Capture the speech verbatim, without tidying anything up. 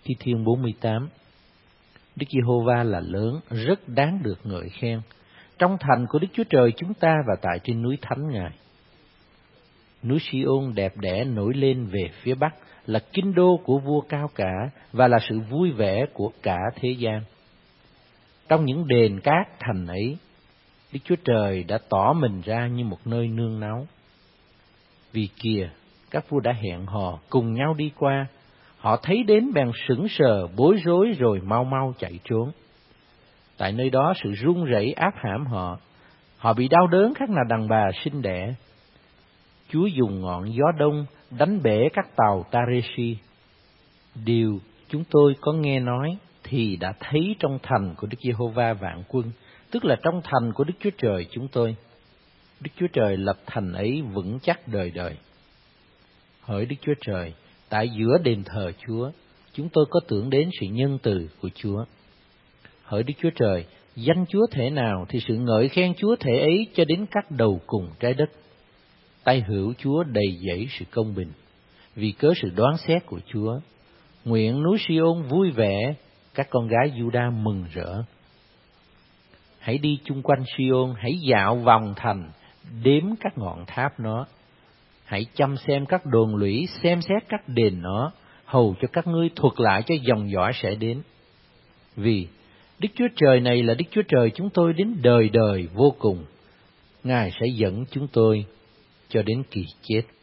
Thi Thiên bốn mươi tám. Đức Giê-hô-va là lớn, rất đáng được ngợi khen, trong thành của Đức Chúa Trời chúng ta và tại trên núi thánh Ngài. Núi Si-ôn đẹp đẽ nổi lên về phía bắc, là kinh đô của vua cao cả và là sự vui vẻ của cả thế gian. Trong những đền cát thành ấy, Đức Chúa Trời đã tỏ mình ra như một nơi nương náu. Vì kìa, các vua đã hẹn hò cùng nhau đi qua, họ thấy đến bèn sững sờ bối rối rồi mau mau chạy trốn. Tại nơi đó sự run rẩy áp hãm họ, họ bị đau đớn khác nào đàn bà sinh đẻ. Chúa dùng ngọn gió đông đánh bể các tàu Tareshi. Điều chúng tôi có nghe nói thì đã thấy trong thành của Đức Giê-hô-va vạn quân, tức là trong thành của Đức Chúa Trời chúng tôi. Đức Chúa Trời lập thành ấy vững chắc đời đời. Hỡi Đức Chúa Trời, tại giữa đền thờ Chúa, chúng tôi có tưởng đến sự nhân từ của Chúa. Hỡi Đức Chúa Trời, danh Chúa thể nào thì sự ngợi khen Chúa thể ấy cho đến các đầu cùng trái đất. Tay hữu Chúa đầy dẫy sự công bình, vì cớ sự đoán xét của Chúa. Nguyện núi Si-ôn vui vẻ, các con gái Giu-đa mừng rỡ. Hãy đi chung quanh Si-ôn, hãy dạo vòng thành, đếm các ngọn tháp nó. Hãy chăm xem các đồn lũy, xem xét các đền nó, hầu cho các ngươi thuật lại cho dòng dõi sẽ đến. Vì Đức Chúa Trời này là Đức Chúa Trời chúng tôi đến đời đời vô cùng. Ngài sẽ dẫn chúng tôi cho đến kỳ chết.